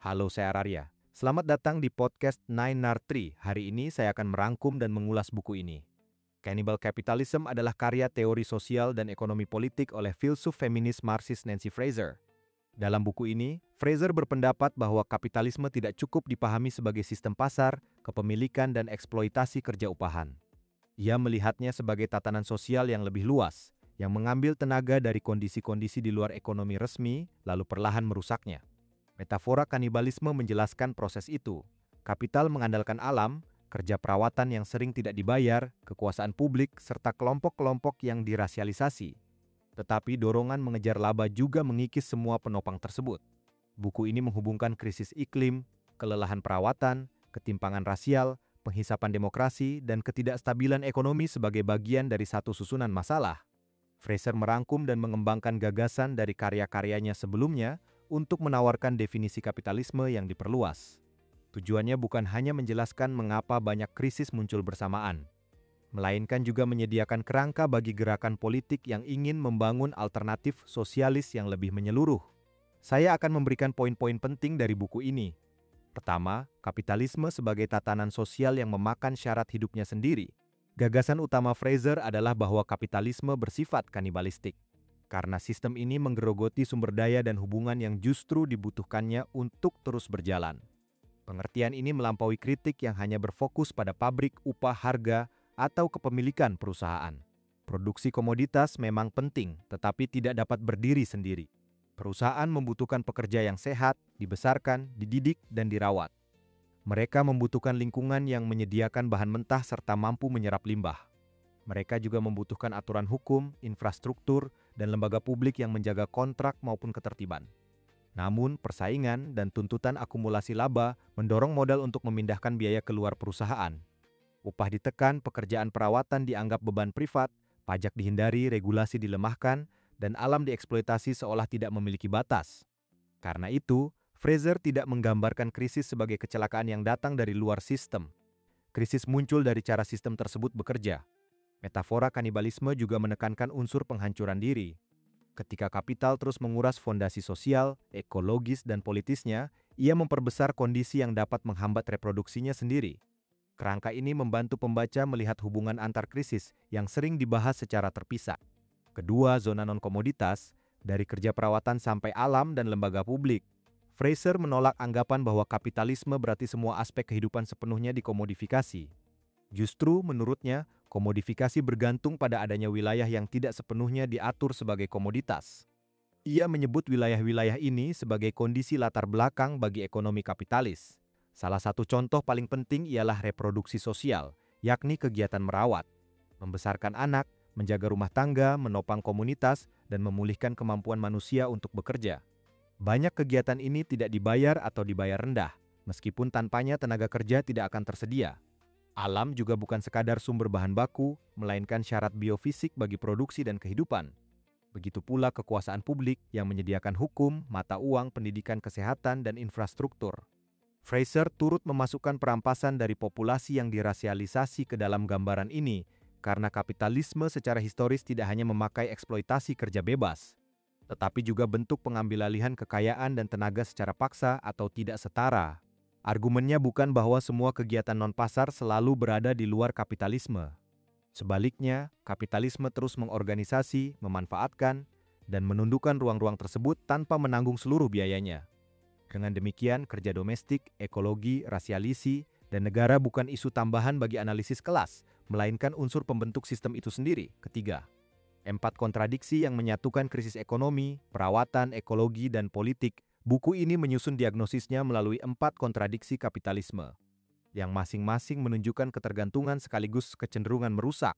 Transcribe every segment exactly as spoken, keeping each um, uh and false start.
Halo, saya Ararya. Selamat datang di podcast Nine Nar Tree. Hari ini saya akan merangkum dan mengulas buku ini. Cannibal Capitalism adalah karya teori sosial dan ekonomi politik oleh filsuf feminis Marxis Nancy Fraser. Dalam buku ini, Fraser berpendapat bahwa kapitalisme tidak cukup dipahami sebagai sistem pasar, kepemilikan, dan eksploitasi kerja upahan. Ia melihatnya sebagai tatanan sosial yang lebih luas, yang mengambil tenaga dari kondisi-kondisi di luar ekonomi resmi, lalu perlahan merusaknya. Metafora kanibalisme menjelaskan proses itu. Kapital mengandalkan alam, kerja perawatan yang sering tidak dibayar, kekuasaan publik, serta kelompok-kelompok yang dirasialisasi. Tetapi dorongan mengejar laba juga mengikis semua penopang tersebut. Buku ini menghubungkan krisis iklim, kelelahan perawatan, ketimpangan rasial, penghisapan demokrasi, dan ketidakstabilan ekonomi sebagai bagian dari satu susunan masalah. Fraser merangkum dan mengembangkan gagasan dari karya-karyanya sebelumnya untuk menawarkan definisi kapitalisme yang diperluas. Tujuannya bukan hanya menjelaskan mengapa banyak krisis muncul bersamaan, melainkan juga menyediakan kerangka bagi gerakan politik yang ingin membangun alternatif sosialis yang lebih menyeluruh. Saya akan memberikan poin-poin penting dari buku ini. Pertama, kapitalisme sebagai tatanan sosial yang memakan syarat hidupnya sendiri. Gagasan utama Fraser adalah bahwa kapitalisme bersifat kanibalistik, karena sistem ini menggerogoti sumber daya dan hubungan yang justru dibutuhkannya untuk terus berjalan. Pengertian ini melampaui kritik yang hanya berfokus pada pabrik, upah, harga, atau kepemilikan perusahaan. Produksi komoditas memang penting, tetapi tidak dapat berdiri sendiri. Perusahaan membutuhkan pekerja yang sehat, dibesarkan, dididik, dan dirawat. Mereka membutuhkan lingkungan yang menyediakan bahan mentah serta mampu menyerap limbah. Mereka juga membutuhkan aturan hukum, infrastruktur, dan lembaga publik yang menjaga kontrak maupun ketertiban. Namun, persaingan dan tuntutan akumulasi laba mendorong modal untuk memindahkan biaya keluar perusahaan. Upah ditekan, pekerjaan perawatan dianggap beban privat, pajak dihindari, regulasi dilemahkan, dan alam dieksploitasi seolah tidak memiliki batas. Karena itu, Fraser tidak menggambarkan krisis sebagai kecelakaan yang datang dari luar sistem. Krisis muncul dari cara sistem tersebut bekerja. Metafora kanibalisme juga menekankan unsur penghancuran diri. Ketika kapital terus menguras fondasi sosial, ekologis, dan politisnya, ia memperbesar kondisi yang dapat menghambat reproduksinya sendiri. Kerangka ini membantu pembaca melihat hubungan antar krisis yang sering dibahas secara terpisah. Kedua, zona non-komoditas, dari kerja perawatan sampai alam dan lembaga publik. Fraser menolak anggapan bahwa kapitalisme berarti semua aspek kehidupan sepenuhnya dikomodifikasi. Justru, menurutnya, komodifikasi bergantung pada adanya wilayah yang tidak sepenuhnya diatur sebagai komoditas. Ia menyebut wilayah-wilayah ini sebagai kondisi latar belakang bagi ekonomi kapitalis. Salah satu contoh paling penting ialah reproduksi sosial, yakni kegiatan merawat, membesarkan anak, menjaga rumah tangga, menopang komunitas, dan memulihkan kemampuan manusia untuk bekerja. Banyak kegiatan ini tidak dibayar atau dibayar rendah, meskipun tanpanya tenaga kerja tidak akan tersedia. Alam juga bukan sekadar sumber bahan baku, melainkan syarat biofisik bagi produksi dan kehidupan. Begitu pula kekuasaan publik yang menyediakan hukum, mata uang, pendidikan kesehatan, dan infrastruktur. Fraser turut memasukkan perampasan dari populasi yang dirasialisasi ke dalam gambaran ini, karena kapitalisme secara historis tidak hanya memakai eksploitasi kerja bebas, tetapi juga bentuk pengambilalihan kekayaan dan tenaga secara paksa atau tidak setara. Argumennya bukan bahwa semua kegiatan non-pasar selalu berada di luar kapitalisme. Sebaliknya, kapitalisme terus mengorganisasi, memanfaatkan, dan menundukkan ruang-ruang tersebut tanpa menanggung seluruh biayanya. Dengan demikian, kerja domestik, ekologi, rasialisi, dan negara bukan isu tambahan bagi analisis kelas, melainkan unsur pembentuk sistem itu sendiri. Ketiga, empat kontradiksi yang menyatukan krisis ekonomi, perawatan, ekologi, dan politik. Buku ini menyusun diagnosisnya melalui empat kontradiksi kapitalisme, yang masing-masing menunjukkan ketergantungan sekaligus kecenderungan merusak.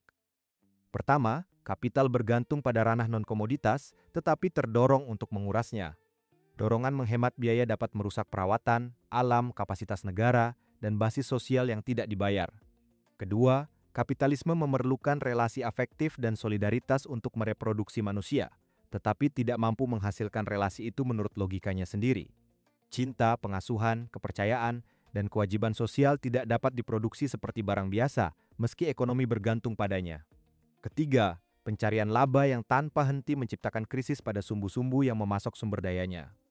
Pertama, kapital bergantung pada ranah non-komoditas, tetapi terdorong untuk mengurasnya. Dorongan menghemat biaya dapat merusak perawatan, alam, kapasitas negara, dan basis sosial yang tidak dibayar. Kedua, kapitalisme memerlukan relasi afektif dan solidaritas untuk mereproduksi manusia, tetapi tidak mampu menghasilkan relasi itu menurut logikanya sendiri. Cinta, pengasuhan, kepercayaan, dan kewajiban sosial tidak dapat diproduksi seperti barang biasa, meski ekonomi bergantung padanya. Ketiga, pencarian laba yang tanpa henti menciptakan krisis pada sumbu-sumbu yang memasok sumber dayanya.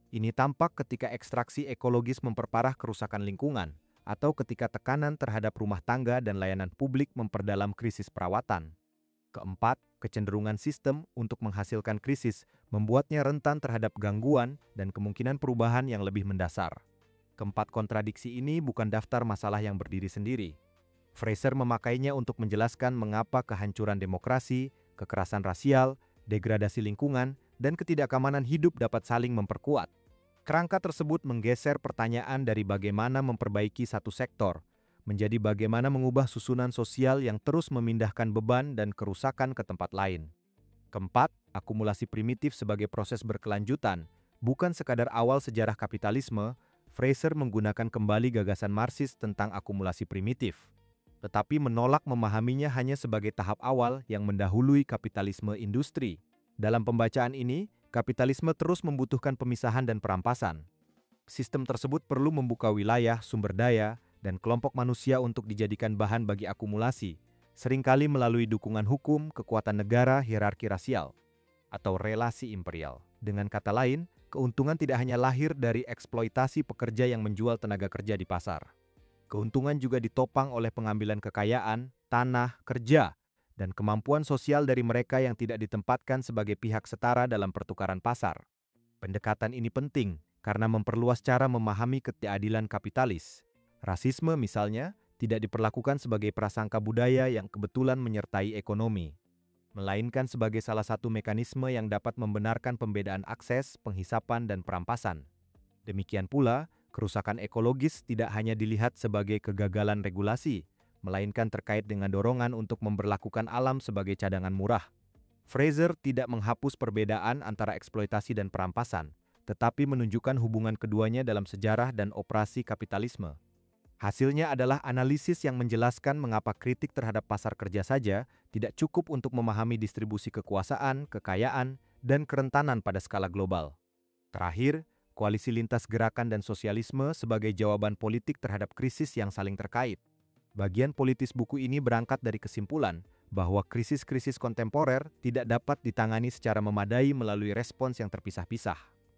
Ini tampak ketika ekstraksi ekologis memperparah kerusakan lingkungan, atau ketika tekanan terhadap rumah tangga dan layanan publik memperdalam krisis perawatan. Keempat, kecenderungan sistem untuk menghasilkan krisis membuatnya rentan terhadap gangguan dan kemungkinan perubahan yang lebih mendasar. Keempat kontradiksi ini bukan daftar masalah yang berdiri sendiri. Fraser memakainya untuk menjelaskan mengapa kehancuran demokrasi, kekerasan rasial, degradasi lingkungan, dan ketidakamanan hidup dapat saling memperkuat. Kerangka tersebut menggeser pertanyaan dari bagaimana memperbaiki satu sektor, menjadi bagaimana mengubah susunan sosial yang terus memindahkan beban dan kerusakan ke tempat lain. Keempat, akumulasi primitif sebagai proses berkelanjutan, bukan sekadar awal sejarah kapitalisme. Fraser menggunakan kembali gagasan Marxis tentang akumulasi primitif, tetapi menolak memahaminya hanya sebagai tahap awal yang mendahului kapitalisme industri. Dalam pembacaan ini, kapitalisme terus membutuhkan pemisahan dan perampasan. Sistem tersebut perlu membuka wilayah, sumber daya, dan kelompok manusia untuk dijadikan bahan bagi akumulasi, seringkali melalui dukungan hukum, kekuatan negara, hierarki rasial, atau relasi imperial. Dengan kata lain, keuntungan tidak hanya lahir dari eksploitasi pekerja yang menjual tenaga kerja di pasar. Keuntungan juga ditopang oleh pengambilan kekayaan, tanah, kerja, dan kemampuan sosial dari mereka yang tidak ditempatkan sebagai pihak setara dalam pertukaran pasar. Pendekatan ini penting karena memperluas cara memahami ketidakadilan kapitalis. Rasisme misalnya tidak diperlakukan sebagai prasangka budaya yang kebetulan menyertai ekonomi, melainkan sebagai salah satu mekanisme yang dapat membenarkan pembedaan akses, penghisapan, dan perampasan. Demikian pula, kerusakan ekologis tidak hanya dilihat sebagai kegagalan regulasi, melainkan terkait dengan dorongan untuk memberlakukan alam sebagai cadangan murah. Fraser tidak menghapus perbedaan antara eksploitasi dan perampasan, tetapi menunjukkan hubungan keduanya dalam sejarah dan operasi kapitalisme. Hasilnya adalah analisis yang menjelaskan mengapa kritik terhadap pasar kerja saja tidak cukup untuk memahami distribusi kekuasaan, kekayaan, dan kerentanan pada skala global. Terakhir, koalisi lintas gerakan dan sosialisme sebagai jawaban politik terhadap krisis yang saling terkait. Bagian politis buku ini berangkat dari kesimpulan bahwa krisis-krisis kontemporer tidak dapat ditangani secara memadai melalui respons yang terpisah-pisah.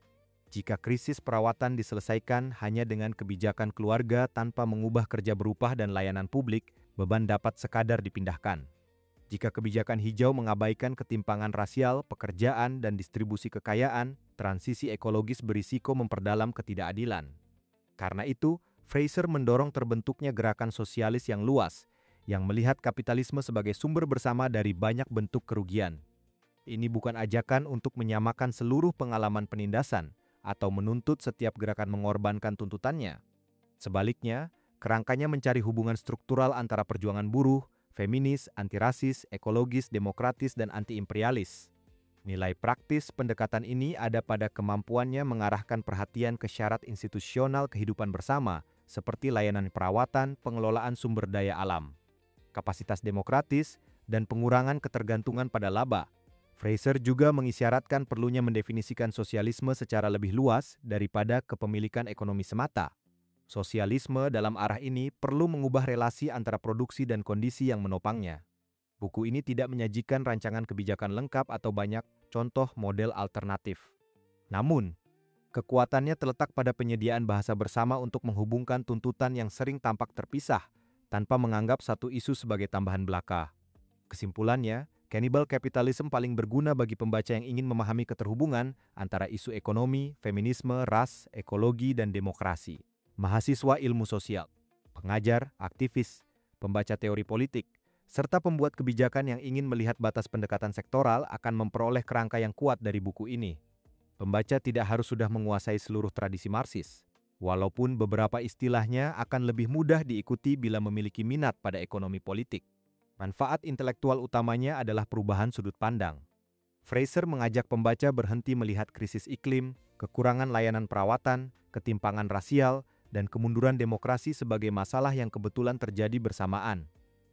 Jika krisis perawatan diselesaikan hanya dengan kebijakan keluarga tanpa mengubah kerja berupah dan layanan publik, beban dapat sekadar dipindahkan. Jika kebijakan hijau mengabaikan ketimpangan rasial, pekerjaan, dan distribusi kekayaan, transisi ekologis berisiko memperdalam ketidakadilan. Karena itu, Fraser mendorong terbentuknya gerakan sosialis yang luas, yang melihat kapitalisme sebagai sumber bersama dari banyak bentuk kerugian. Ini bukan ajakan untuk menyamakan seluruh pengalaman penindasan, atau menuntut setiap gerakan mengorbankan tuntutannya. Sebaliknya, kerangkanya mencari hubungan struktural antara perjuangan buruh, feminis, antirasis, ekologis, demokratis, dan anti-imperialis. Nilai praktis pendekatan ini ada pada kemampuannya mengarahkan perhatian ke syarat institusional kehidupan bersama, seperti layanan perawatan, pengelolaan sumber daya alam, kapasitas demokratis, dan pengurangan ketergantungan pada laba. Fraser juga mengisyaratkan perlunya mendefinisikan sosialisme secara lebih luas daripada kepemilikan ekonomi semata. Sosialisme dalam arah ini perlu mengubah relasi antara produksi dan kondisi yang menopangnya. Buku ini tidak menyajikan rancangan kebijakan lengkap atau banyak contoh model alternatif. Namun, kekuatannya terletak pada penyediaan bahasa bersama untuk menghubungkan tuntutan yang sering tampak terpisah, tanpa menganggap satu isu sebagai tambahan belaka. Kesimpulannya, Cannibal Capitalism paling berguna bagi pembaca yang ingin memahami keterhubungan antara isu ekonomi, feminisme, ras, ekologi, dan demokrasi. Mahasiswa ilmu sosial, pengajar, aktivis, pembaca teori politik, serta pembuat kebijakan yang ingin melihat batas pendekatan sektoral akan memperoleh kerangka yang kuat dari buku ini. Pembaca tidak harus sudah menguasai seluruh tradisi Marxis, walaupun beberapa istilahnya akan lebih mudah diikuti bila memiliki minat pada ekonomi politik. Manfaat intelektual utamanya adalah perubahan sudut pandang. Fraser mengajak pembaca berhenti melihat krisis iklim, kekurangan layanan perawatan, ketimpangan rasial, dan kemunduran demokrasi sebagai masalah yang kebetulan terjadi bersamaan.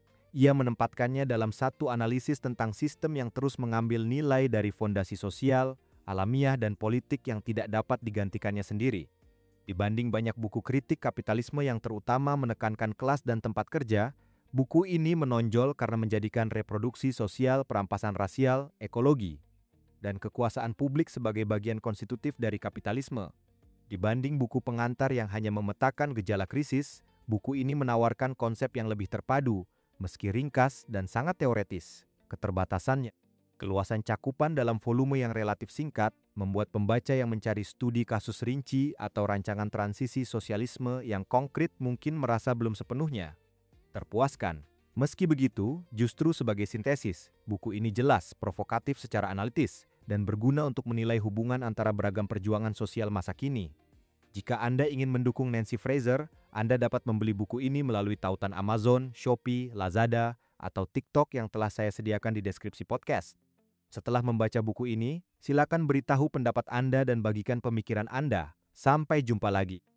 Ia menempatkannya dalam satu analisis tentang sistem yang terus mengambil nilai dari fondasi sosial, alamiah, dan politik yang tidak dapat digantikannya sendiri. Dibanding banyak buku kritik kapitalisme yang terutama menekankan kelas dan tempat kerja, buku ini menonjol karena menjadikan reproduksi sosial, perampasan rasial, ekologi, dan kekuasaan publik sebagai bagian konstitutif dari kapitalisme. Dibanding buku pengantar yang hanya memetakan gejala krisis, buku ini menawarkan konsep yang lebih terpadu, meski ringkas dan sangat teoretis. Keterbatasannya, keluasan cakupan dalam volume yang relatif singkat, membuat pembaca yang mencari studi kasus rinci atau rancangan transisi sosialisme yang konkret mungkin merasa belum sepenuhnya terpuaskan. Meski begitu, justru sebagai sintesis, buku ini jelas, provokatif secara analitis, dan berguna untuk menilai hubungan antara beragam perjuangan sosial masa kini. Jika Anda ingin mendukung Nancy Fraser, Anda dapat membeli buku ini melalui tautan Amazon, Shopee, Lazada, atau TikTok yang telah saya sediakan di deskripsi podcast. Setelah membaca buku ini, silakan beritahu pendapat Anda dan bagikan pemikiran Anda. Sampai jumpa lagi.